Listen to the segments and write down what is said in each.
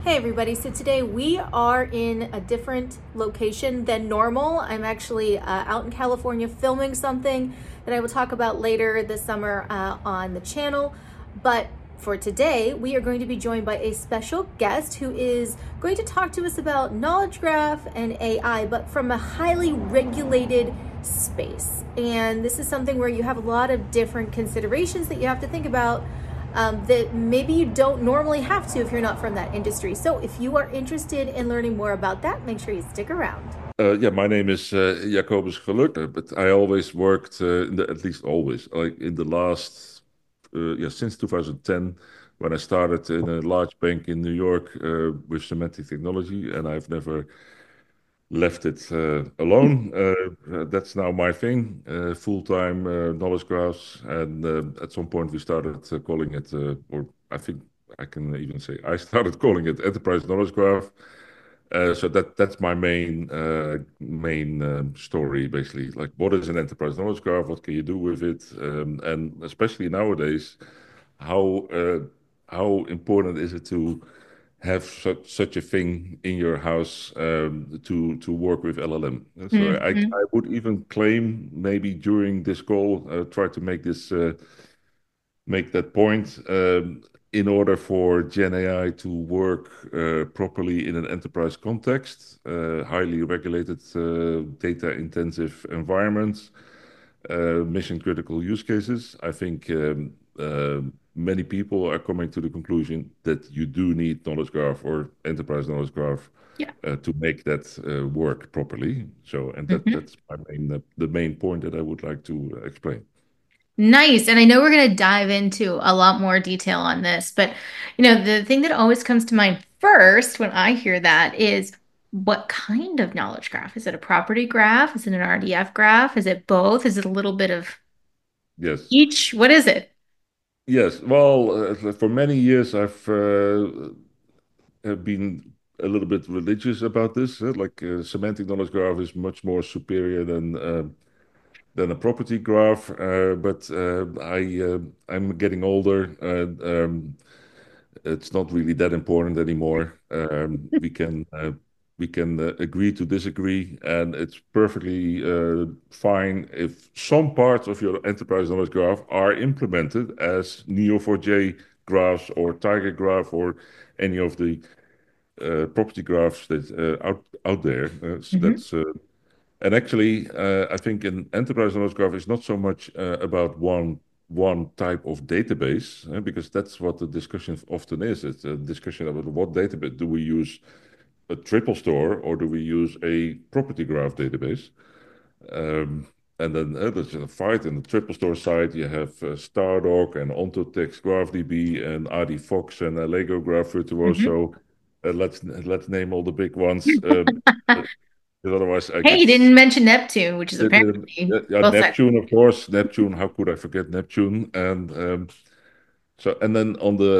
Hey everybody, so today we are in a different location than normal. I'm actually out in California filming something that I will talk about later this summer on the channel. But for today, we are going to be joined by a special guest who is going to talk to us about Knowledge Graph and AI, but from a highly regulated space. And this is something where you have a lot of different considerations that you have to think about that maybe you don't normally have to if you're not from that industry. So if you are interested in learning more about that, make sure you stick around. Yeah, my name is Jacobus Geluk, but I always worked, at least always, like in the last, yeah, since 2010, when I started in a large bank in New York with semantic technology, and I've never left it alone. That's now my thing, full-time knowledge graphs, and at some point we started calling it, or I think I can even say I started calling it enterprise knowledge graph. So that's my main story basically. Like, what is an enterprise knowledge graph? What can you do with it? And especially nowadays, how uh, how important is it to have such a thing in your house to work with LLM? So Mm-hmm. I would even claim maybe during this call try to make that point. In order for Gen AI to work properly in an enterprise context, highly regulated, data-intensive environments, mission-critical use cases, I think many people are coming to the conclusion that you do need knowledge graph or enterprise knowledge graph Yeah. to make that work properly. So, and Hmm. that's the main point that I would like to explain. Nice. And I know we're going to dive into a lot more detail on this, but the thing that always comes to mind first when I hear that is what kind of knowledge graph? Is it a property graph? Is it an RDF graph? Is it both? Is it a little bit of Yes. each? What is it? Yes, well, for many years I've have been a little bit religious about this. Like semantic knowledge graph is much more superior than a property graph. But I'm getting older, and it's not really that important anymore. We can agree to disagree, and it's perfectly fine if some parts of your enterprise knowledge graph are implemented as Neo4j graphs or Tiger graph or any of the property graphs that out there. Hmm. And actually, I think an enterprise knowledge graph is not so much about one type of database, because that's what the discussion often is. It's a discussion about what database do we use, a triple store, or do we use a property graph database? Um, and then there's a fight in the triple store side. You have Stardock and OntoText GraphDB and AdiFox and Lego Graph Hmm. Virtuoso. Let's name all the big ones. Because otherwise I Hey, you get didn't mention Neptune, which is apparently yeah, both sides. Neptune, of course. Neptune, how could I forget Neptune? And and then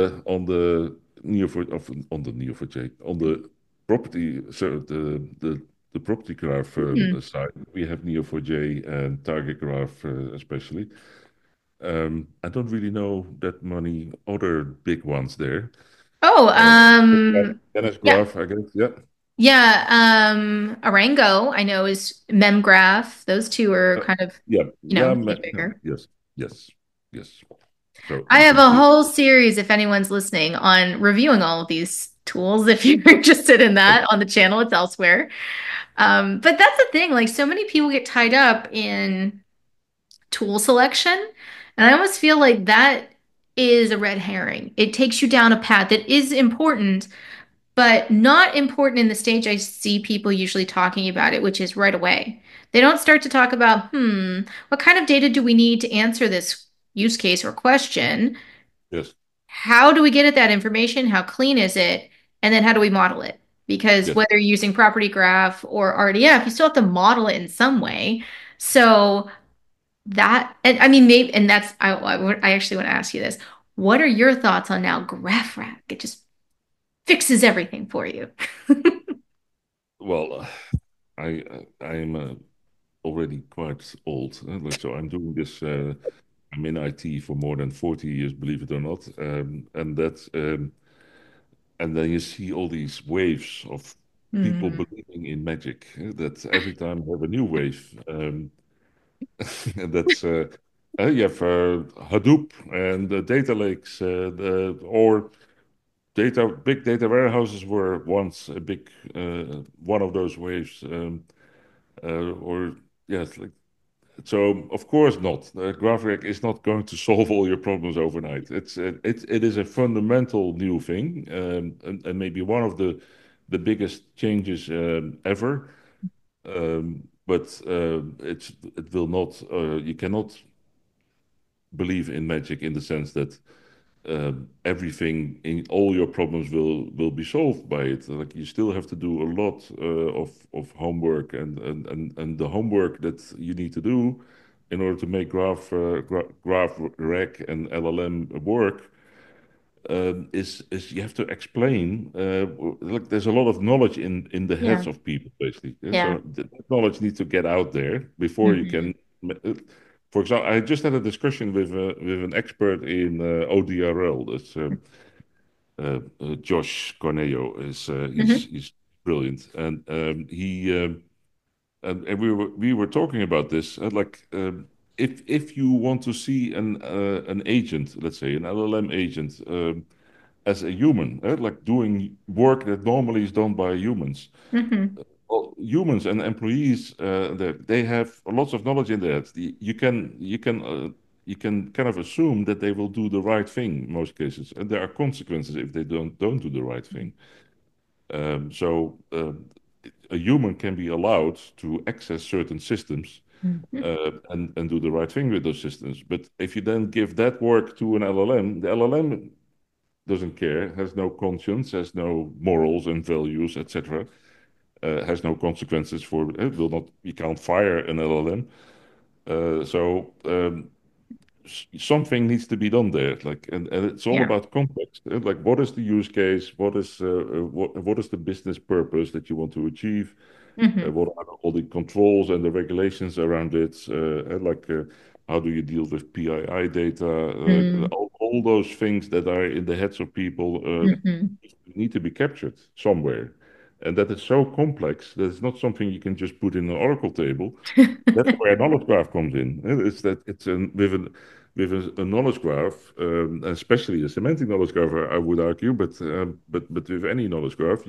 on the Neo4j, on the property, so the property graph Hmm. side, we have Neo4j and Target Graph especially. I don't really know that many other big ones there. Oh, Uh, NS yeah. Graph, I guess. Yeah. Yeah, Arango, I know is MemGraph. Those two are Uh, kind of, yeah. Yeah. much bigger. Yes. Yes. Yes. So I I have a think whole series, if anyone's listening, on reviewing all of these tools. If you're interested in that on the channel, it's elsewhere. But that's the thing, like so many people get tied up in tool selection, and I almost feel like that is a red herring. It takes you down a path that is important, but not important in the stage I see people usually talking about it, which is right away. They don't start to talk about, what kind of data do we need to answer this use case or question? yes. How do we get at that information? How clean is it? And then how do we model it? Because Yes. whether you're using property graph or RDF, you still have to model it in some way. So that, and I mean, maybe, and that's, I actually want to ask you this. What are your thoughts on now GraphRack? It just fixes everything for you. Well, I am already quite old. So I'm doing this. I'm in IT for more than 40 years, believe it or not. And that's and then you see all these waves of people Mm. believing in magic. That every time we have a new wave, and that's you have Hadoop and data lakes, or big data warehouses were once a big one of those waves, or yes, like so. Of course not. GraphRec is not going to solve all your problems overnight. It is a fundamental new thing, and maybe one of the biggest changes ever. But it will not. You cannot believe in magic in the sense that everything in all your problems will be solved by it. Like you still have to do a lot of homework and the homework that you need to do in order to make graph rec and LLM work is you have to explain. Like there's a lot of knowledge in the Yeah. heads of people, basically. Yeah, Yeah. so that knowledge needs to get out there before you Hmm. can. For example, I just had a discussion with an expert in ODRL. That's Josh Corneo. Hmm. He's brilliant, and and we were talking about this. If you want to see an agent, let's say an LLM agent, as a human, like doing work that normally is done by humans. Hmm. Well, humans and employees, they have lots of knowledge in that. You can kind of assume that they will do the right thing in most cases, and there are consequences if they don't do the right thing. So a human can be allowed to access certain systems Hmm. and do the right thing with those systems. But if you then give that work to an LLM, the LLM doesn't care, has no conscience, has no morals and values, etc. Has no consequences for it. Will not. You can't fire an LLM. So something needs to be done there. Like, and it's all Yeah. about context. Like, what is the use case? What is the business purpose that you want to achieve? Hmm. What are all the controls and the regulations around it? How do you deal with PII data? Mm. All those things that are in the heads of people Hmm. need to be captured somewhere. And that is so complex that it's not something you can just put in an Oracle table. That's where a knowledge graph comes in. It's that it's with a knowledge graph, especially a semantic knowledge graph, I would argue, but with any knowledge graph,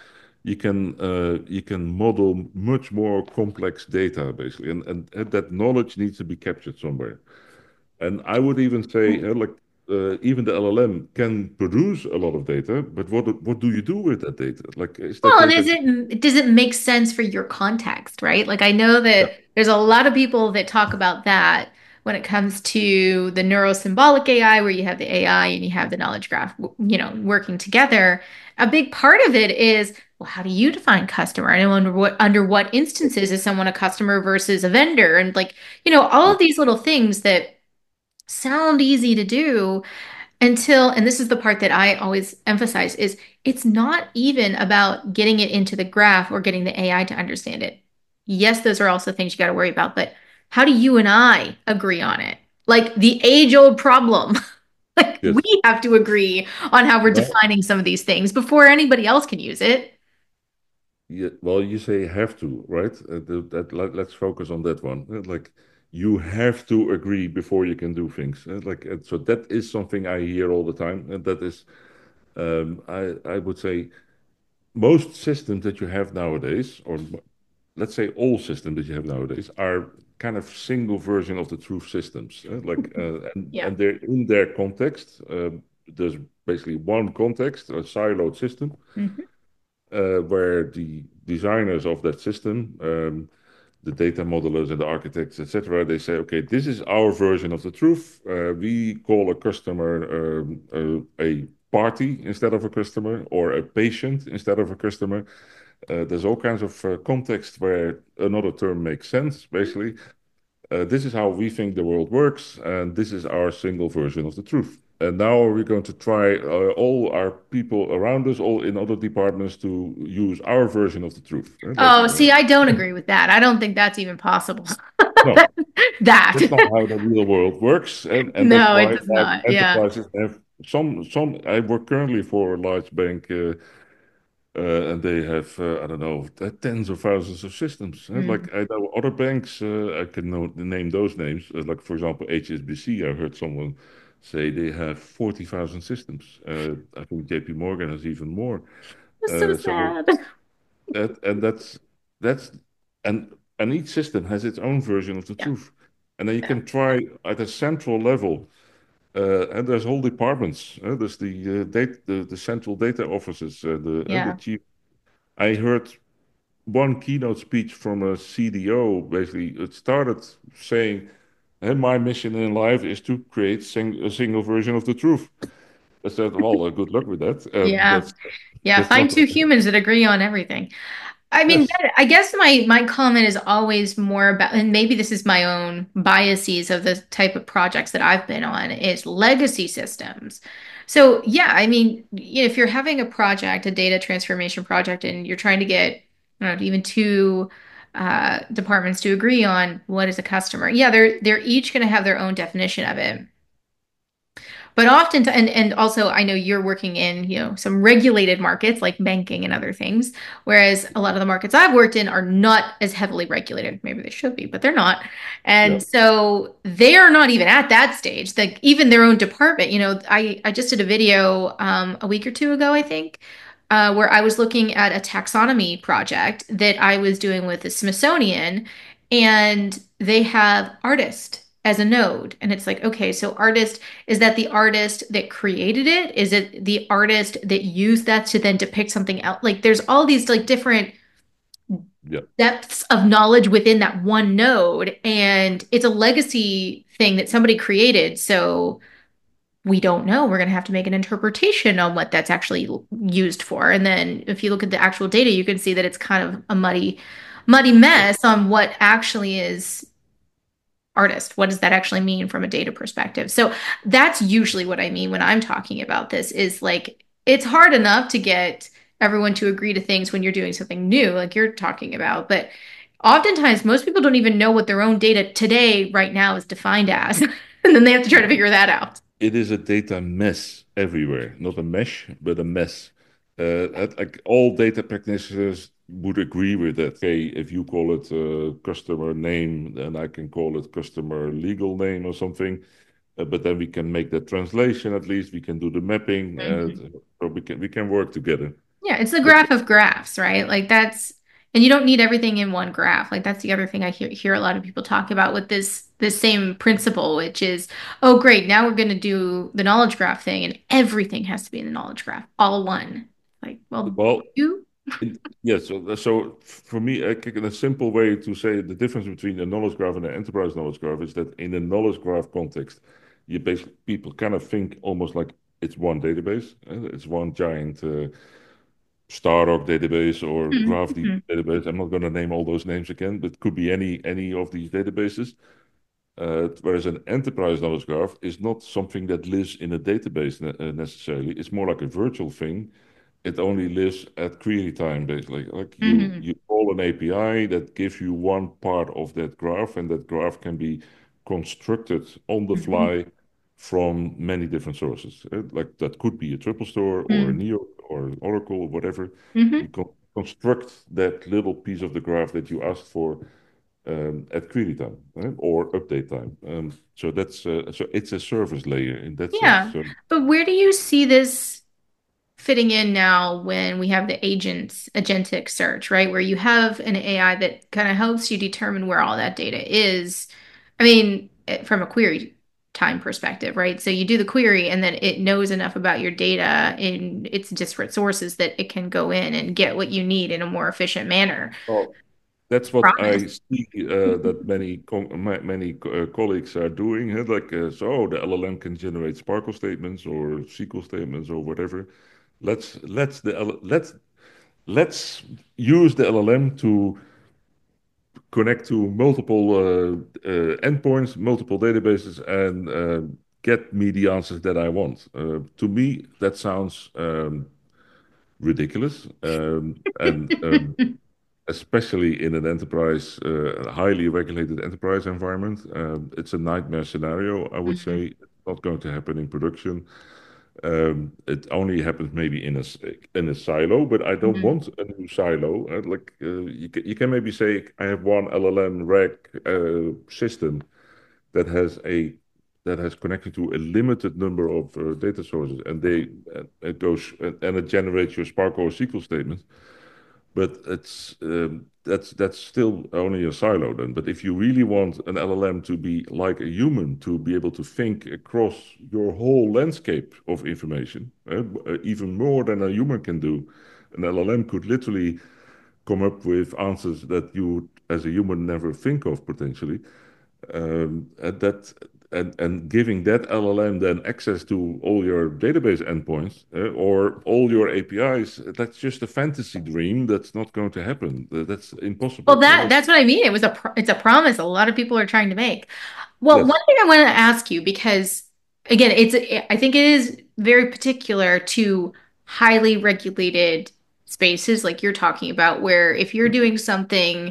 you can model much more complex data basically, and that knowledge needs to be captured somewhere. And I would even say, even the LLM can produce a lot of data, but what do you do with that data? Like, is that Well, and data? does it make sense for your context, right? Like I know Yeah, that there's a lot of people that talk about that when it comes to the neurosymbolic AI, where you have the AI and you have the knowledge graph, working together. A big part of it is, well, how do you define customer? And under what instances is someone a customer versus a vendor? And like, all yeah, of these little things that sound easy to do and this is the part that I always emphasize, is it's not even about getting it into the graph or getting the AI to understand it. Yes, those are also things you got to worry about, but how do you and I agree on it? Like the age-old problem. Like we yes. have to agree on how we're Well, defining some of these things before anybody else can use it. yeah, well, you say have to, right? Let's focus on that one. Like, you have to agree before you can do things. So that is something I hear all the time, and that is, I would say, most systems that you have nowadays, or let's say all systems that you have nowadays, are kind of single version of the truth systems. Yeah. And they're in their context. There's basically one context, a siloed system, Hmm. where the designers of that system, the data modelers and the architects, etc., they say, okay, this is our version of the truth. We call a customer a party instead of a customer, or a patient instead of a customer. There's all kinds of context where another term makes sense, basically. This is how we think the world works, and this is our single version of the truth. And now we're going to try all our people around us, all in other departments, to use our version of the truth. Oh, see, I don't agree with that. I don't think that's even possible. No, That. that's not how the real world works, and that's No, it why does not. Yeah. enterprises have some. I work currently for a large bank, and they have I don't know tens of thousands of systems. Mm. Like I know other banks, I can name those names. Like for example, HSBC. I heard someone say they have 40,000 systems. I think JP Morgan has even more. That's so So sad. that's and each system has its own version of the Yeah. truth. And then you Yeah. can try at a central level. And there's whole departments. There's the central data offices. The Yeah. chief. I heard one keynote speech from a CDO. Basically, it started saying, "My mission in life is to create a single version of the truth." I said, "Well, good luck with that." Yeah. Yeah. That's Find not. two humans that agree on everything. I mean, Yes. I guess my comment is always more about, and maybe this is my own biases of the type of projects that I've been on, is legacy systems. So yeah, I mean, if you're having a project, a data transformation project, and you're trying to get, I don't know, even two departments to agree on what is a customer, yeah, they're each going to have their own definition of it. But often, and also, I know you're working in, some regulated markets like banking and other things, whereas a lot of the markets I've worked in are not as heavily regulated. Maybe they should be, but they're not. Yeah. And so they are not even at that stage. Like even their own department, I just did a video a week or two ago, I think, where I was looking at a taxonomy project that I was doing with the Smithsonian, and they have artist as a node. And it's like, okay, so artist, is that the artist that created it? Is it the artist that used that to then depict something else? Like there's all these like different Yeah. depths of knowledge within that one node. And it's a legacy thing that somebody created. So we don't know. We're going to have to make an interpretation on what that's actually used for. And then if you look at the actual data, you can see that it's kind of a muddy mess on what actually is artist. What does that actually mean from a data perspective? So that's usually what I mean when I'm talking about this is like it's hard enough to get everyone to agree to things when you're doing something new, like you're talking about. But oftentimes, most people don't even know what their own data today, right now, is defined as. And then they have to try to figure that out. It is a data mess everywhere, not a mesh, but a mess. Like all data practitioners would agree with that. Okay, if you call it customer name, then I can call it customer legal name or something. But then we can make that translation at least. We can do the mapping, Mhm. so we can work together. Yeah, it's the But graph of graphs, right? Like and you don't need everything in one graph. Like that's the other thing I hear a lot of people talk about with this same principle, which is, oh, great, now we're going to do the knowledge graph thing, and everything has to be in the knowledge graph, all one. Like, well, well, you. yes. So for me, a simple way to say the difference between a knowledge graph and an enterprise knowledge graph is that in a knowledge graph context, you basically people kind of think almost like it's one database. It's one giant Stardock database or GraphDB Mhm. database. I'm not going to name all those names again, but it could be any of these databases. Whereas an enterprise knowledge graph is not something that lives in a database necessarily. It's more like a virtual thing. It only lives at query time, basically. Like you, Mhm. you call an API that gives you one part of that graph, and that graph can be constructed on the Mhm. fly from many different sources. Like that could be a triple store or a Mhm. Neo or Oracle or whatever. You Mhm. can construct that little piece of the graph that you asked for at query time, right? Or update time. So it's a service layer in that sense. Yeah. So But where do you see this fitting in now when we have the agentic search, right? Where you have an AI that kind of helps you determine where all that data is. I mean, from a query time perspective, right? So you do the query and then it knows enough about your data in its disparate sources that it can go in and get what you need in a more efficient manner. well, that's what Promise. I see that many colleagues are doing. Like so, the LLM can generate Sparkle statements or SQL statements or whatever. Let's use the LLM to connect to multiple endpoints, multiple databases, and get me the answers that I want. To me, that sounds ridiculous, and especially in an enterprise, a highly regulated enterprise environment, it's a nightmare scenario. I would Mhm. say it's not going to happen in production. It only happens maybe in a silo, but I don't Mhm. want a new silo. You can maybe say I have one LLM RAG system that has a that has connected to a limited number of data sources, and it goes and it generates your Spark or SQL statements. But that's still only a silo then. But if you really want an LLM to be like a human, to be able to think across your whole landscape of information, even more than a human can do, an LLM could literally come up with answers that you, as a human, never think of potentially. And that and giving that LLM then access to all your database endpoints or all your APIs, that's just a fantasy dream. That's not going to happen. That's Well, impossible. that's what I mean. It's a promise a lot of people are trying to make. Well, one Yes, thing I want to ask you because again, I think it is very particular to highly regulated spaces like you're talking about, where if you're doing something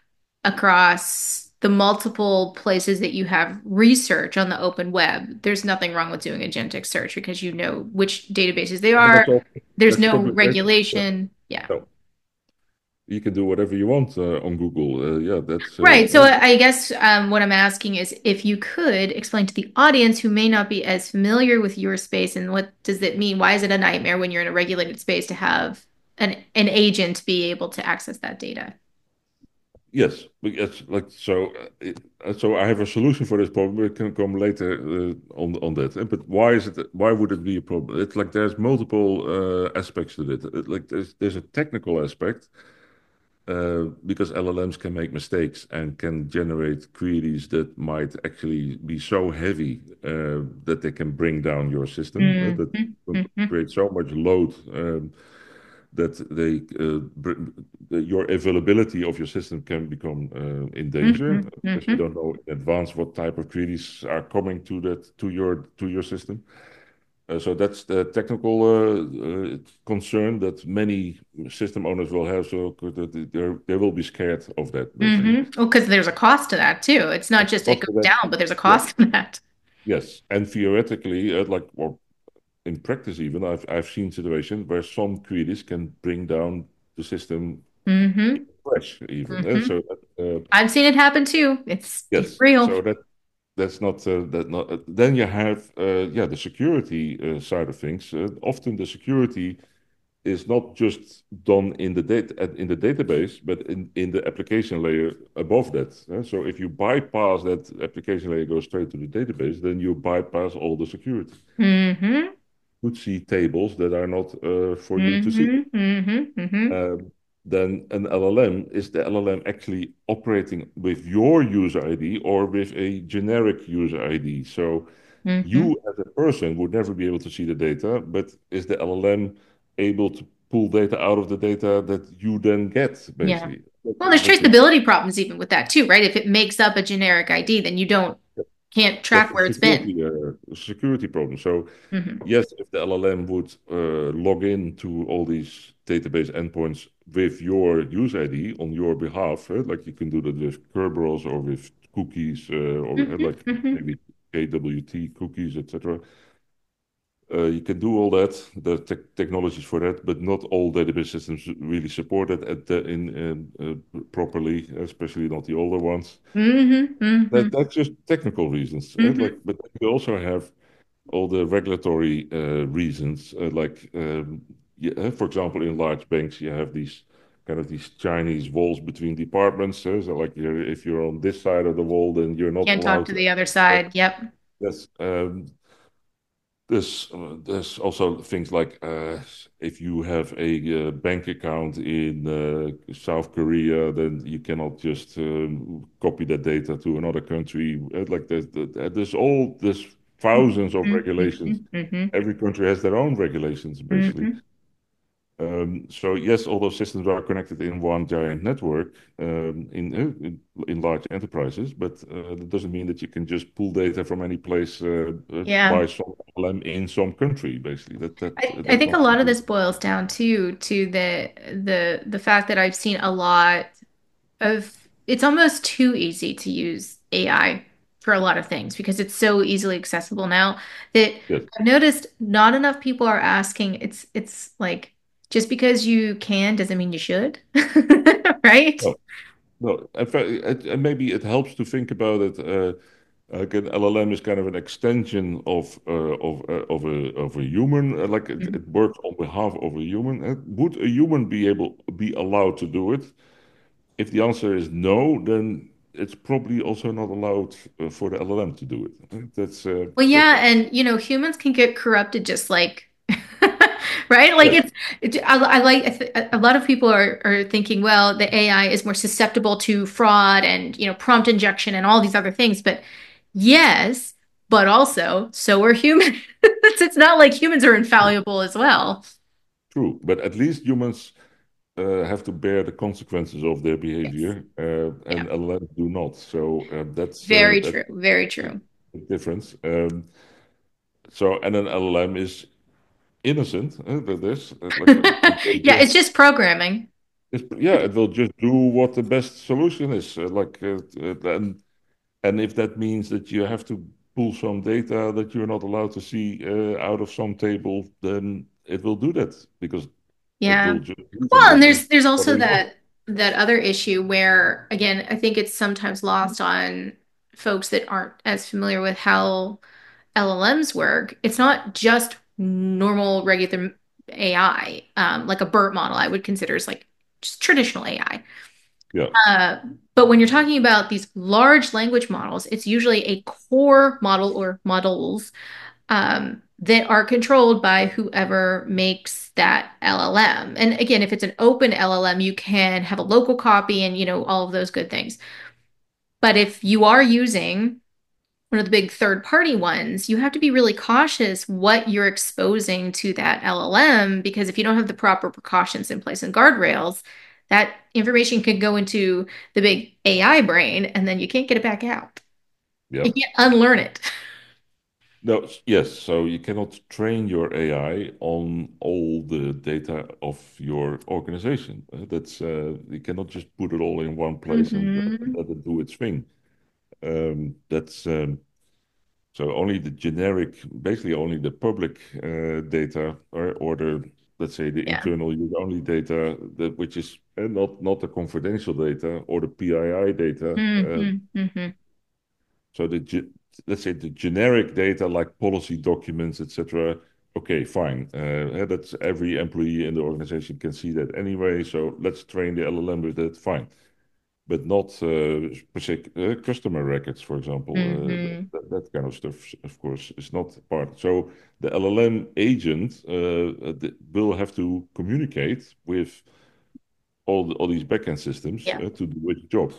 across the multiple places that you have research on the open web, there's nothing wrong with doing a genetic search because you know which databases they but are. There's that's no public data. Yeah. regulation. Yeah. No, you can do whatever you want on Google. Yeah, that's Right. So I guess what I'm asking is if you could explain to the audience who may not be as familiar with your space and what does it mean? Why is it a nightmare when you're in a regulated space to have an agent be able to access that data? yes, but it's like so. So I have a solution for this problem. We can come later on that. But why is it? Why would it be a problem? It's like there's multiple aspects to it. Like there's a technical aspect because LLMs can make mistakes and can generate queries that might actually be so heavy that they can bring down your system. That Hmm. Hmm. create so much load. That your availability of your system can become in danger Hmm. because you Hmm. don't know in advance what type of queries are coming to your system. So that's the technical concern that many system owners will have. So they will be scared of that basically. Hmm. Well, because there's a cost to that too. It's not That's just it cost goes of that. down, but there's a Yes, cost to that. yes, and theoretically, like or in practice even, I've seen situations where some queries can bring down the system Hmm. crash even. Hmm. So I've seen it happen too. It's yes, real. so that's not that not. Then you have yeah the security side of things. Often the security is not just done in the in the database, but in the application layer above that. So if you bypass that application layer, go straight to the database, then you bypass all the security. Hmm. You could see tables that are not for you to see. Hmm. Hmm. Hmm. Um, then an LLM, is the LLM actually operating with your user ID or with a generic user ID? So Hmm. you as a person would never be able to see the data, but is the LLM able to pull data out of the data that you then get, Yeah. basically? Well, there's That's a, traceability problems even with that too, right? If it makes up a generic ID, then you can't that's track a where it's been. security problem. So Hmm. yes, if the LLM would log in to all these database endpoints with your user ID on your behalf, like you can do that with Kerberos or with cookies or Hmm. like Hmm. maybe KWT cookies, etc. You can do all that, the technologies for that, but not all database systems really support it properly, especially not the older ones. Hmm. Hmm. That's just technical reasons. Hmm. Like, but you also have all the regulatory reasons. For example, in large banks, you have these kind of these Chinese walls between departments. So, like, if you're on this side of the wall, then you're not Can't talk allowed to to. the other side. Yep. Yes. There's also things like if you have a bank account in South Korea, then you cannot just copy that data to another country. Like there's thousands of Hmm. regulations. Hmm. Hmm. Every country has their own regulations, basically. Hmm. So yes, all those systems are connected in one giant network in large enterprises, but that doesn't mean that you can just pull data from any place Yeah. by some LM in some country. Basically, I that's think a not lot of feasible. this boils down to the fact that I've seen a lot of it's almost too easy to use AI. for a lot of things because it's so easily accessible now that Yes. I've noticed not enough people are asking. It's like just because you can doesn't mean you should, right? No, no. In fact, and maybe it helps to think about it. Like an LLM is kind of an extension of a human. Like Mhm. it works on behalf of a human. Would a human be allowed to do it? If the answer is no, then it's probably also not allowed for the LLM to do it. Well, That's yeah, and humans can get corrupted just like right? Like yes, I like a lot of people are thinking, well, the AI is more susceptible to fraud and prompt injection and all these other things, but yes, but also so are humans. It's not like humans are infallible as well. true. But at least humans have to bear the consequences of their Yes. behavior, Yeah. and LLMs do not. So Very that's true. Very the true. difference. So and an LLM is innocent. That is it will Yeah, it's just just programming. yeah, it will just do what the best solution is. And if that means that you have to pull some data that you're not allowed to see out of some table, then it will do that because it Yeah. will just reason Well, and this is there's what also I want. that other issue where again, I think it's sometimes lost on folks that aren't as familiar with how LLMs work. It's not just normal regular AI, like a BERT model I would consider is like just traditional AI. Yeah, Uh, but when you're talking about these large language models, it's usually a core model or models that are controlled by whoever makes that LLM. And again, if it's an open LLM, you can have a local copy and all of those good things. But if you are using one of the big third party ones, you have to be really cautious what you're exposing to that LLM because if you don't have the proper precautions in place and guardrails, that information could go into the big AI brain and then you can't get it back out. yeah. You can't unlearn it. No, yes. So you cannot train your AI on all the data of your organization. That's you cannot just put it all in one place and Hmm. let it do its thing. That's so only the generic, basically only the public data, or the let's say the Yeah. internal use only data that which is not the confidential data or the PII data. Hmm. Hmm. So let's say the generic data like policy documents, etc. Okay, fine. That's every employee in the organization can see that anyway. So let's train the LLM with that. Fine, but not specific customer records, for example. Hmm. That kind of stuff, of course, is not part. So the LLM agent will have to communicate with all these backend systems Yeah. to do its job.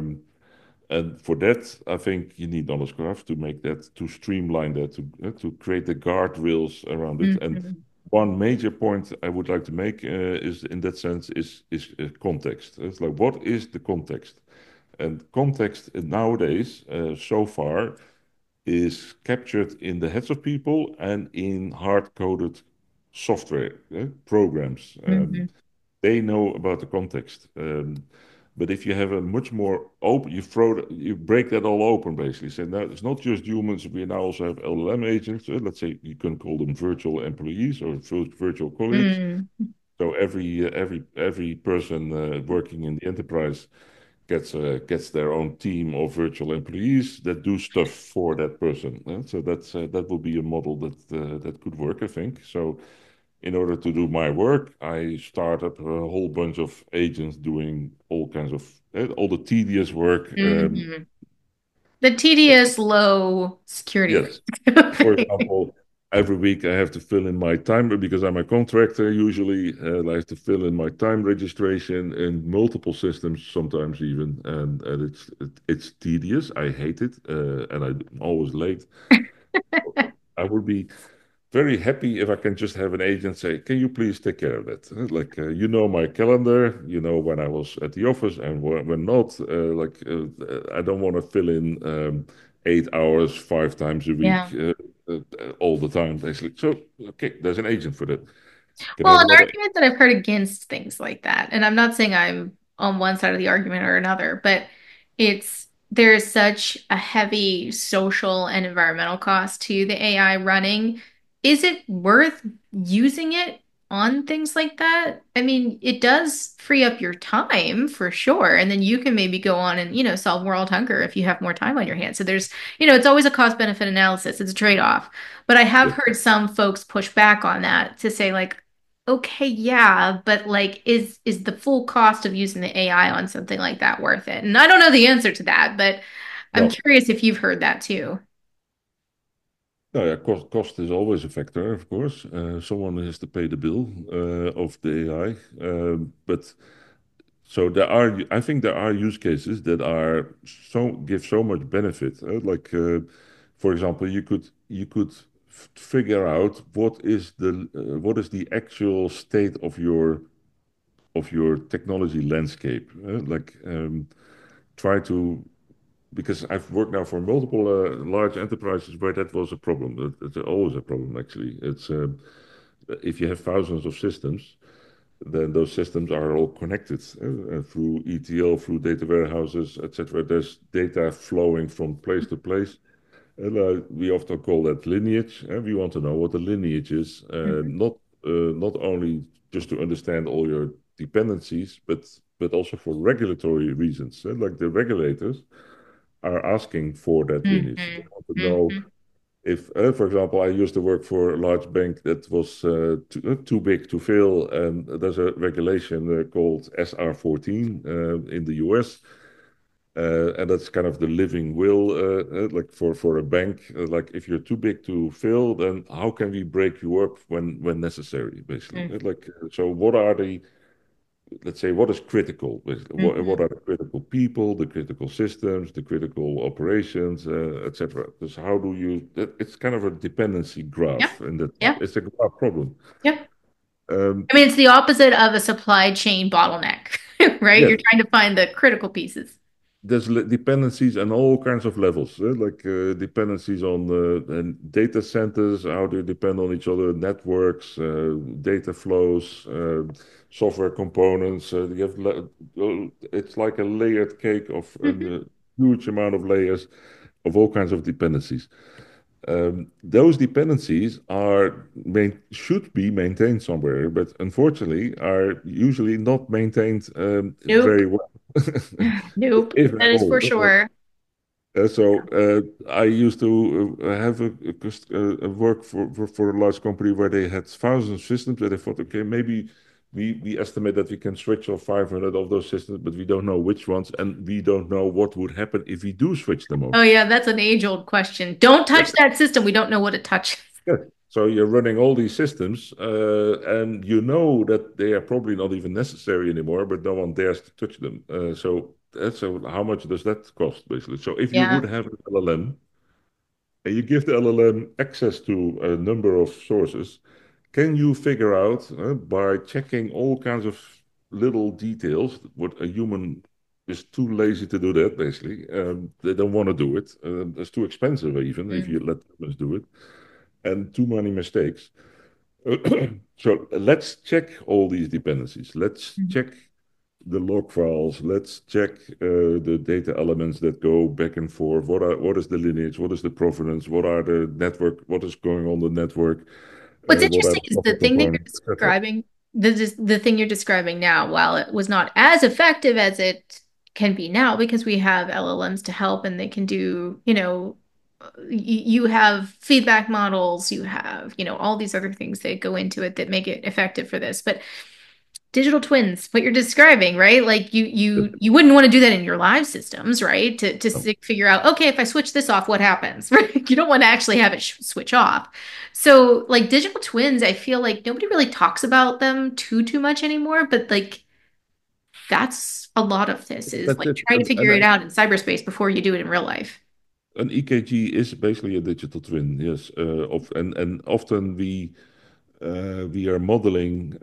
And for that, I think you need knowledge graph to make that, to streamline that, to create the guardrails around it. And Hmm. one major point I would like to make is in that sense is context. It's like what is the context? And context nowadays, so far, is captured in the heads of people and in hard-coded software programs. Hmm. They know about the context. But if you have a much more open, you break that all open basically. So now it's not just humans. We now also have LLM agents. Let's say you can call them virtual employees or virtual colleagues. Hmm. So every person working in the enterprise gets their own team of virtual employees that do stuff for that person. So that will be a model that could work, I think. So in order to do my work, I start up a whole bunch of agents doing all kinds of all the tedious work. Hmm. The tedious low security Yes, risk for thing. example, every week I have to fill in my time because I'm a contractor. Usually, I have to fill in my time registration in multiple systems, sometimes even, and it's tedious. I hate it, and I'm always late. I would be very happy if I can just have an agent say, "Can you please take care of that?" Like you know my calendar, you know when I was at the office and when not. I don't want to fill in 8 hours 5 times a week Yeah. all the time, basically. So okay, there's an agent for that. Can Well, have an another. argument that I've heard against things like that, and I'm not saying I'm on one side of the argument or another, but it's there's such a heavy social and environmental cost to the AI running. Is it worth using it on things like that? I mean, it does free up your time for sure. And then you can maybe go on and, solve world hunger if you have more time on your hands. So there's, it's always a cost benefit analysis. It's a trade-off. But I have Yeah. heard some folks push back on that to say like, okay, yeah, but like is the full cost of using the AI on something like that worth it? And I don't know the answer to that, but I'm No, curious if you've heard that too. no, yeah, cost is always a factor, of course. Someone has to pay the bill of the AI. But so I think there are use cases that are give so much benefit. For example, you could figure out what is the actual state of your technology landscape. Try to because I've worked now for multiple large enterprises where that was a problem. It's always a problem, actually. It's if you have thousands of systems, then those systems are all connected through ETL, through data warehouses, etc. There's data flowing from place to place. And we often call that lineage. We want to know what the lineage is, Mhm. not only just to understand all your dependencies, but also for regulatory reasons. Like the regulators are asking for that lineage. They Mhm. want to know Mhm. if, for example, I used to work for a large bank that was too big to fail, and there's a regulation called SR14 in the US. And that's kind of the living will, like for a bank. Like if you're too big to fail, then how can we break you up when necessary, basically? So, what are the let's say what is critical, basically? What Mhm. are the critical people, the critical systems, the critical operations, etc. Because how do you it's kind of a dependency Yep. graph, and that Yep. it's a graph problem. Yep. um, I mean, it's the opposite of a supply chain bottleneck, right? You're yes, trying to find the critical pieces. there's dependencies on all kinds of levels, dependencies on and data centers, how they depend on each other, networks, data flows, software components. It's like a layered cake of a Mhm. huge amount of layers of all kinds of dependencies. Those dependencies should be maintained somewhere, but unfortunately are usually not maintained Nope. very well, Nope. if That at is for all. sure. I used to have a work for a large company where they had thousands of systems, and they thought, okay, maybe we estimate that we can switch off 500 of those systems, but we don't know which ones, and we don't know what would happen if we do switch them Oh off. yeah, that's an age-old question. Don't touch that system. We don't know what it touches. Yeah. So you're running all these systems, and you know that they are probably not even necessary anymore, but no one dares to touch them. So how much does that cost, basically? So if you Yeah. would have an LLM and you give the LLM access to a number of sources, can you figure out by checking all kinds of little details what a human is too lazy to do that, basically. They don't want to do it. It's too expensive, even if you Mm. let humans do it, and too many mistakes. So let's check all these dependencies. Let's check the log files. Let's check the data elements that go back and forth. What is the lineage? What is the provenance? What are the network? What is going on the network? What's What are interesting the is the software thing that you're components, etc. describing, the thing you're describing now, while it was not as effective as it can be now, because we have LLMs to help and they can do, you have feedback models, you have, all these other things that go into it that make it effective for this. But digital twins, what you're describing, right? Like you wouldn't want to do that in your live systems, right? To No. figure out, okay, if I switch this off, what happens? Right? You don't want to actually have it switch off. So, like digital twins, I feel like nobody really talks about them too much anymore, but like that's a lot of this is That's like it. trying to figure it out in cyberspace before you do it in real life. An EKG is basically a digital twin, yes. And often we are modeling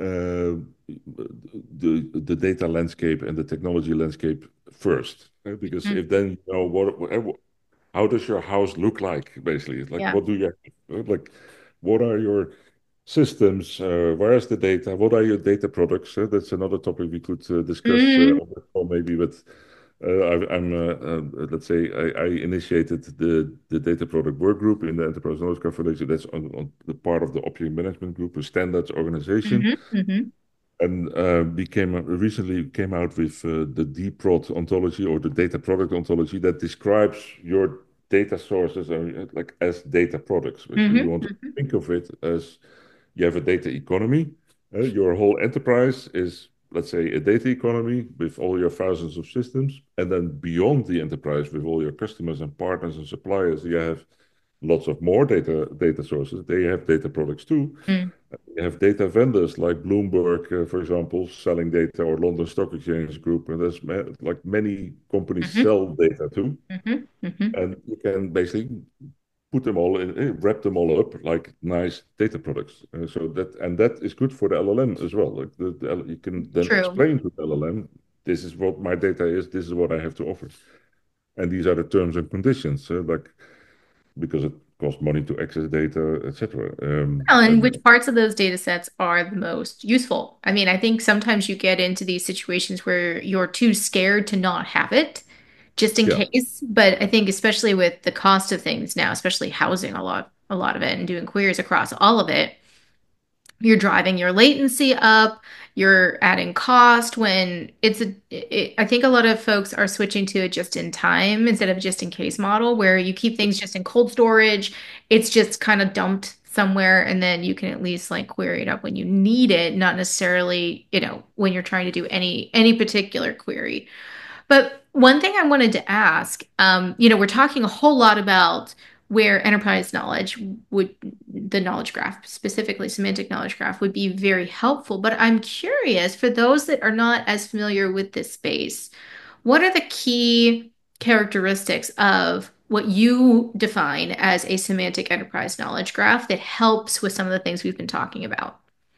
the data landscape and the technology landscape first, because Mm. if then you know how does your house look like, basically. It's like Yeah. what do you like what are your systems, where is the data, what are your data products? That's another topic we could discuss Mhm. on the call maybe, but I'm, let's say, I initiated the data product work group in the Enterprise Knowledge Graph Foundation. That's on the part of the object management group, a standards organization, Hmm. and recently came out with the DPROD ontology or the data product ontology that describes your data sources like as data products. Basically, you Hmm. want to think of it as you have a data economy. Your whole enterprise is, let's say, a data economy with all your thousands of systems. And then beyond the enterprise, with all your customers and partners and suppliers, you have lots of more data sources. They have data products too. Hmm. You have data vendors like Bloomberg, for example, selling data, or London Stock Exchange Group. And there's like many companies Hmm. sell data too. Hmm. Hmm. And you can basically put them all in, wrap them all up like nice data products. So that is good for the LLM as well. Like you can then True. explain to the LLM, this is what my data is, this is what I have to offer, and these are the terms and conditions. Like because it costs money to access data, etc. Well, and And which parts of those data sets are the most useful? I mean, I think sometimes you get into these situations where you're too scared to not have it, just in yeah, case. But I think especially with the cost of things now, especially housing a lot of it and doing queries across all of it, you're driving your latency up, you're adding cost when I think a lot of folks are switching to a just in time instead of a just in case model where you keep things just in cold storage. It's just kind of dumped somewhere and then you can at least like query it up when you need it, not necessarily, when you're trying to do any particular query. But one thing I wanted to ask, we're talking a whole lot about where enterprise knowledge would, the knowledge graph, specifically semantic knowledge graph, would be very helpful. But I'm curious, for those that are not as familiar with this space, what are the key characteristics of what you define as a semantic enterprise knowledge graph that helps with some of the things we've been talking about?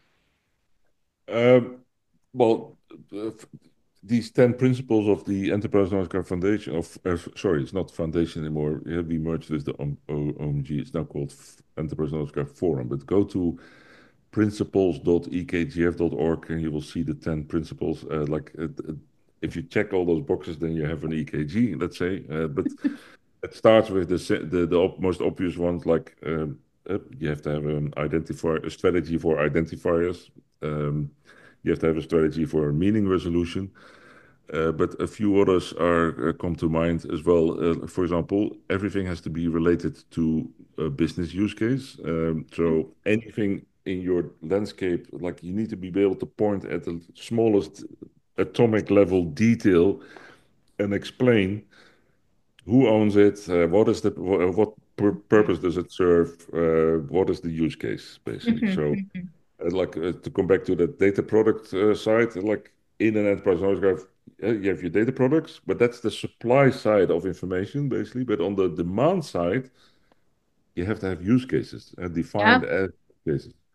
um, well, uh, these 10 principles of the Enterprise Knowledge Graph Foundation, sorry, it's not foundation anymore. We merged with the OMG. It's now called Enterprise Knowledge Graph Forum. But go to principles.ekgf.org and you will see the 10 principles. If you check all those boxes, then you have an EKG, let's say. But it starts with the most obvious ones, like you have to have a strategy for identifiers. You have to have a strategy for meaning resolution. But a few others are come to mind as well. For example, everything has to be related to a business use case. So anything in your landscape, like you need to be able to point at the smallest atomic level detail and explain who owns it, what purpose does it serve, what is the use case, basically. Mhm, So mhm. to come back to the data product side, like in an enterprise knowledge graph, you have your data products, but that's the supply side of information, basically. But on the demand side, you have to have use cases defined Yeah. as use cases.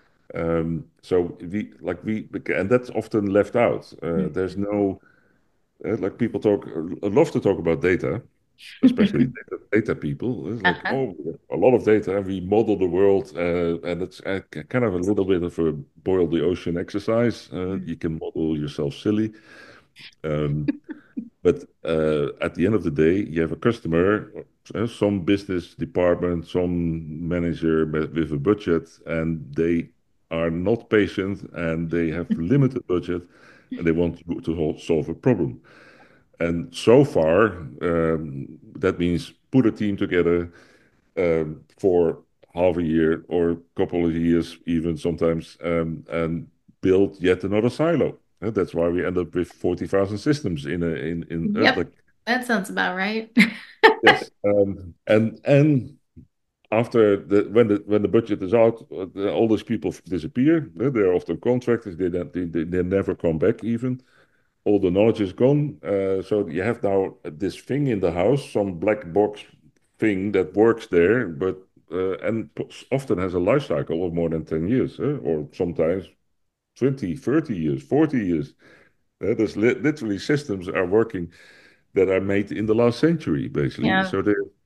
So and that's often left out. There's no like people love to talk about data, especially data people. It's like, Uh-huh. oh, a lot of data. We model the world, and it's kind of a little bit of a boil the ocean exercise. You can model yourself silly, um, but at the end of the day, you have a customer, some business department, some manager with a budget, and they are not patient, and they have limited budget, and they want to solve a problem. And so far, that means put a team together for half a year or a couple of years, even sometimes, and build yet another silo. That's why we end up with 40,000 systems in Yep. like That sounds about right. yes. And after when the budget is out, all those people disappear. They're often contractors. They never come back even. All the knowledge is gone. So you have now this thing in the house, some black box thing that works there, but often has a life cycle of more than 10 years, or sometimes 20, 30 years, 40 years. There's literally systems are working that are made in the last century, basically. Yeah. So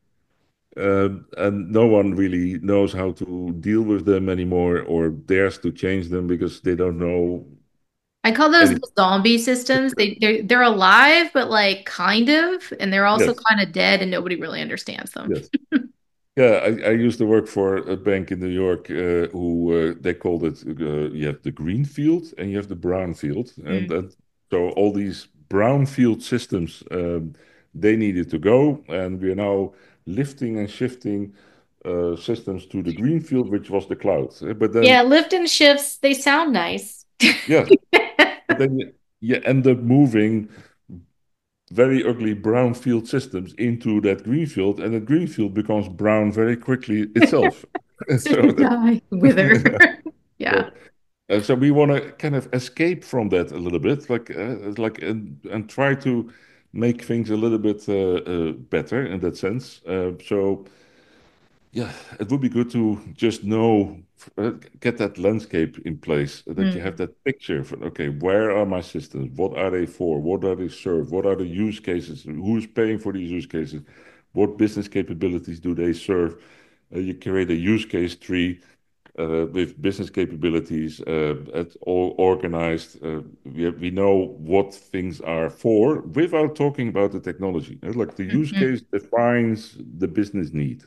and no one really knows how to deal with them anymore or dares to change them because they don't know I call those And the zombie systems. They're alive, but like kind of, and they're also yes, kind of dead, and nobody really understands them. yes. Yeah, I used to work for a bank in New York who they called it you have the green field and you have the brown field. Mm. And so all these brown field systems, they needed to go. And we are now lifting and shifting systems to the green field, which was the cloud. But Yeah, then, lift and shifts, they sound nice. yeah, but then you end up moving very ugly brown field systems into that green field, and that green field becomes brown very quickly itself. And so Die, wither. yeah. Yeah. So we want to kind of escape from that a little bit, like and try to make things a little bit better in that sense. So yeah, it would be good to just know, get that landscape in place, that you have Mm. that picture for, okay, where are my systems? What are they for? What are they serve? What are the use cases? Who's paying for these use cases? What business capabilities do they serve? You create a use case tree with business capabilities, it's all organized. We know what things are for without talking about the technology. Like the use Mhm. case defines the business need,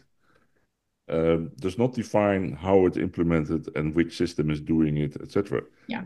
does not define how it's implemented and which system is doing it, etc. Yeah.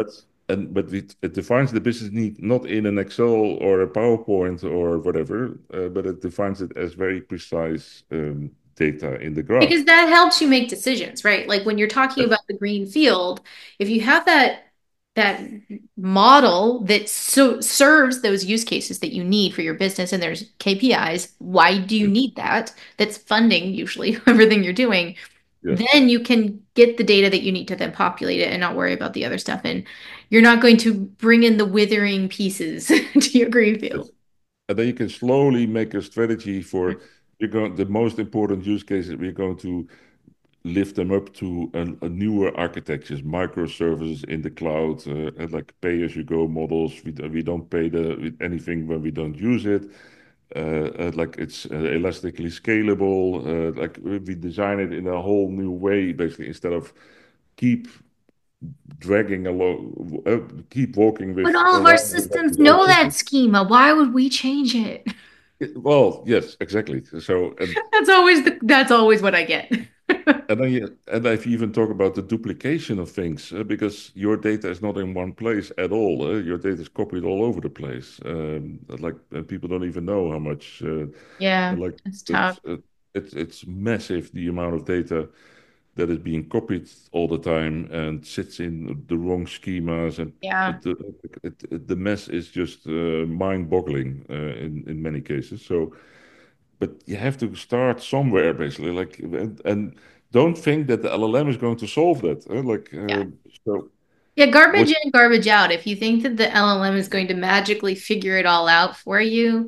It defines the business need not in an Excel or a PowerPoint or whatever, but it defines it as very precise data in the graph. Because that helps you make decisions, right? Like when you're talking Yes, about the green field, if you have that model that serves those use cases that you need for your business and there's KPIs, why do you yes, need that? That's funding usually everything you're doing. yes, Then you can get the data that you need to then populate it and not worry about the other stuff. And you're not going to bring in the withering pieces to your green yes. field. And then you can slowly make a strategy for the most important use cases. We're going to lift them up to a newer architectures, microservices in the cloud, and like pay-as-you-go models. We don't pay anything when we don't use it. Like it's elastically scalable. Like we design it in a whole new way, basically, instead of keep dragging along, keep walking But with all of our around with systems the old know that system. schema. Why would we change it? Well, yes, exactly. So, That's always what I get. and if you even talk about the duplication of things, because your data is not in one place at all. Your data is copied all over the place. People don't even know how much. Yeah, Like it's tough. it's it's massive the amount of data that is being copied all the time and sits in the wrong schemas, and Yeah. it, the the mess is just mind-boggling in many cases. So but you have to start somewhere basically and don't think that the LLM is going to solve that Yeah. so Yeah, garbage what in, garbage out. If you think that the LLM is going to magically figure it all out for you,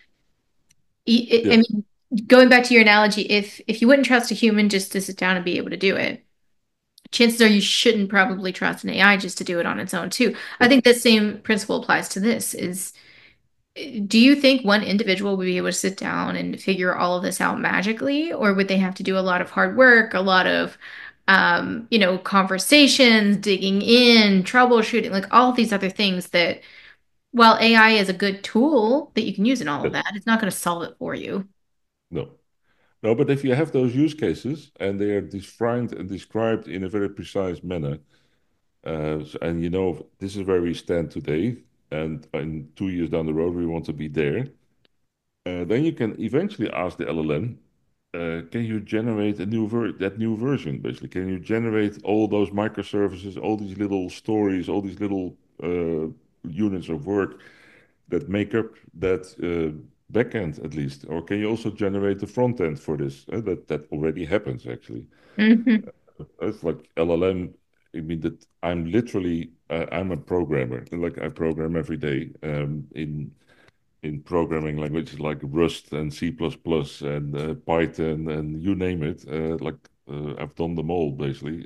I yeah mean, going back to your analogy, if you wouldn't trust a human just to sit down and be able to do it, chances are you shouldn't probably trust an AI just to do it on its own too. I yeah think the same principle applies to this is do you think one individual would be able to sit down and figure all of this out magically, or would they have to do a lot of hard work, a lot of conversations, digging in, troubleshooting, like all of these other things that while AI is a good tool that you can use in all of yes. that, it's not going to solve it for you. No, no, but if you have those use cases and they are defined and described in a very precise manner, and you know this is where we stand today, and in 2 years down the road we want to be there. Then you can eventually ask the LLM, can you generate that new version, basically? Can you generate all those microservices, all these little stories, all these little units of work that make up that backend at least? Or can you also generate the front end for this? That already happens actually. Hmm. It's like LLM. I mean that I'm a programmer. Like I program every day in programming languages like Rust and C++ and Python and you name it. I've done them all basically.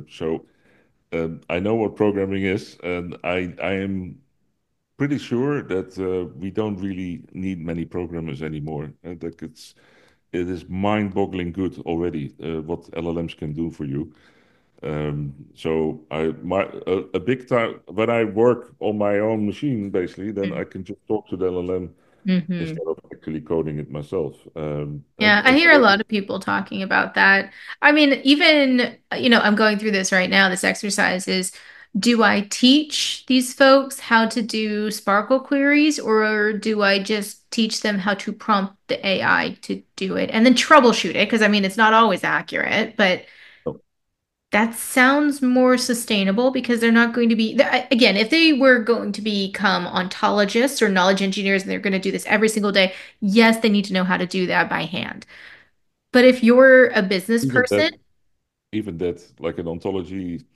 I know what programming is, and I am pretty sure that we don't really need many programmers anymore. Like it is mind-boggling good already what LLMs can do for you. So a big time when I work on my own machine, basically, then I can just talk to the LLM Mm-hmm. instead of actually coding it myself. Yeah, I hear a lot of people talking about that. I mean, even, I'm going through this right now. This exercise is, do I teach these folks how to do Sparkle queries, or do I just teach them how to prompt the AI to do it and then troubleshoot it? Because I mean, it's not always accurate, but that sounds more sustainable because they're not going to be, again, if they were going to become ontologists or knowledge engineers and they're going to do this every single day, yes, they need to know how to do that by hand. But if you're a business even person, that, even that, like an ontology,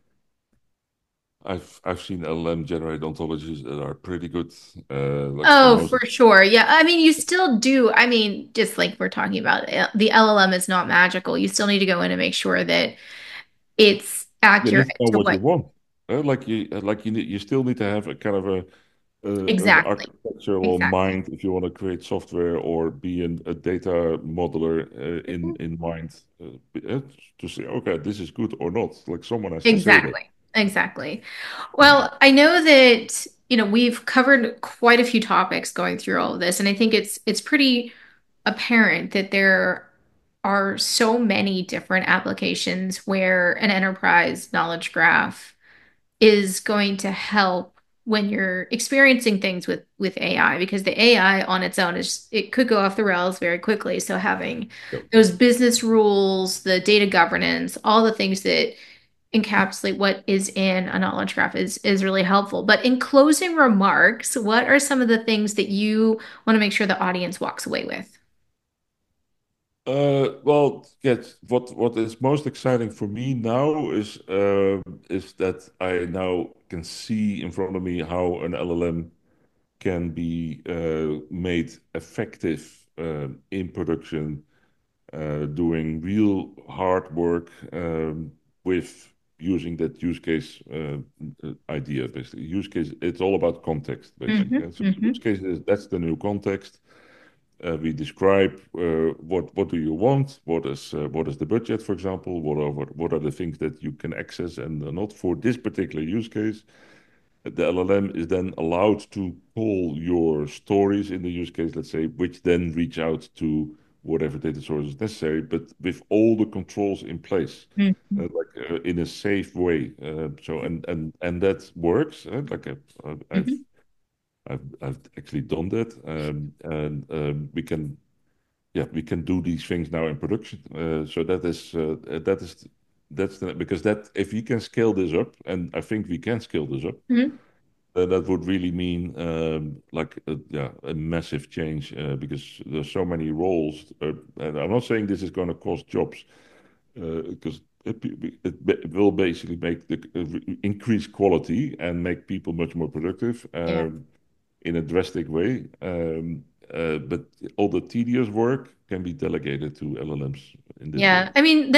I've seen LLM generate ontologies that are pretty good. Like the oh, most, for sure. Yeah. I mean, you still do. I mean, just like we're talking about, the LLM is not magical. You still need to go in and make sure that it's you accurate need to know to what you what want. You still need to have a kind of an exactly. architectural Exactly. mind if you want to create software or be a data modeler in mind to say, okay, this is good or not. Like someone has to say that. Exactly. Exactly. Well, I know that, we've covered quite a few topics going through all of this, and I think it's pretty apparent that there are so many different applications where an enterprise knowledge graph is going to help when you're experiencing things with AI, because the AI on its own is, it could go off the rails very quickly. So having Yep. those business rules, the data governance, all the things that encapsulate what is in a knowledge graph is really helpful. But in closing remarks, what are some of the things that you want to make sure the audience walks away with? Well, yes, what is most exciting for me now is that I now can see in front of me how an LLM can be made effective in production, doing real hard work with using that use case idea. Basically, use case. It's all about context, basically. Hmm. And so use Hmm. case is that's the new context. We describe what do you want, what is the budget, for example, what are the things that you can access and not for this particular use case. The LLM is then allowed to call your stories in the use case, let's say, which then reach out to whatever data source is necessary, but with all the controls in place, Hmm. in a safe way. So and that works. Hmm. I've actually done that, and we can do these things now in production. So because that if we can scale this up, and I think we can scale this up, Hmm. then that would really mean a massive change because there's so many roles. And I'm not saying this is going to cost jobs because it will basically make the increase quality and make people much more productive. Yeah. In a drastic way. But all the tedious work can be delegated to LLMs in this way. Yeah. I mean,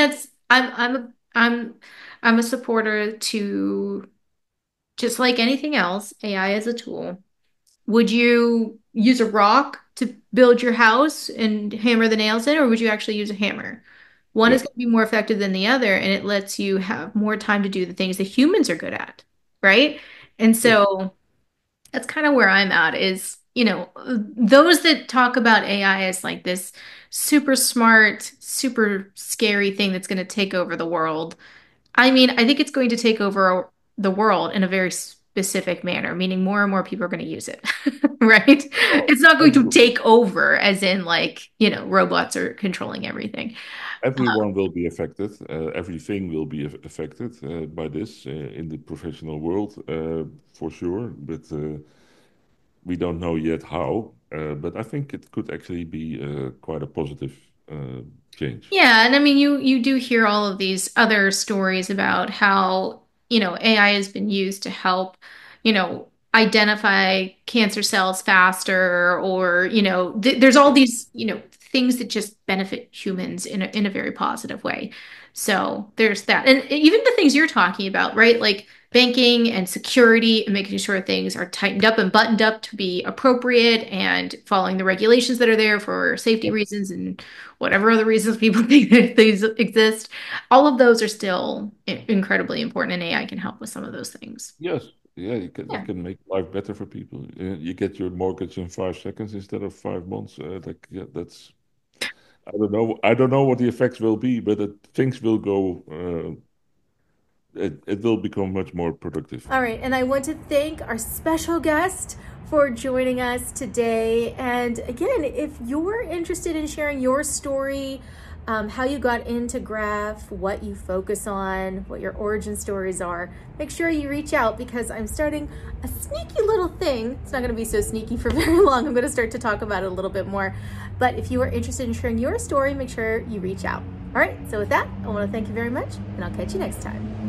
I'm a supporter to, just like anything else, AI as a tool. Would you use a rock to build your house and hammer the nails in, or would you actually use a hammer? One Yeah. is going to be more effective than the other, and it lets you have more time to do the things that humans are good at, right? And Yes. so that's kind of where I'm at is, those that talk about AI as like this super smart, super scary thing that's going to take over the world. I mean, I think it's going to take over the world in a very specific manner, meaning more and more people are going to use it, right? Well, It's not going to every, take over as in like, robots are controlling everything. everyone will be affected. Everything will be affected by this in the professional world, for sure. But we don't know yet how. But I think it could actually be quite a positive change. Yeah, and I mean you do hear all of these other stories about how, AI has been used to help, identify cancer cells faster, or, there's all Yeah. these, things that just benefit humans in a very positive way. So there's that. And even the things you're talking about, right? Like banking and security and making sure things are tightened up and buttoned up to be appropriate and following the regulations that are there for safety reasons and whatever other reasons people think that these exist. All of those are still incredibly important, and AI can help with some of those things. Yes, yeah, Yeah. it can make life better for people. You get your mortgage in 5 seconds instead of 5 months. Yeah, that's I don't know what the effects will be, but things will go. It will become much more productive. All right, and I want to thank our special guest for joining us today. And again, if you're interested in sharing your story, how you got into Graph, what you focus on, what your origin stories are, make sure you reach out, because I'm starting a sneaky little thing. It's not going to be so sneaky for very long. I'm going to start to talk about it a little bit more. But if you are interested in sharing your story, make sure you reach out. All right, so with that, I want to thank you very much, and I'll catch you next time.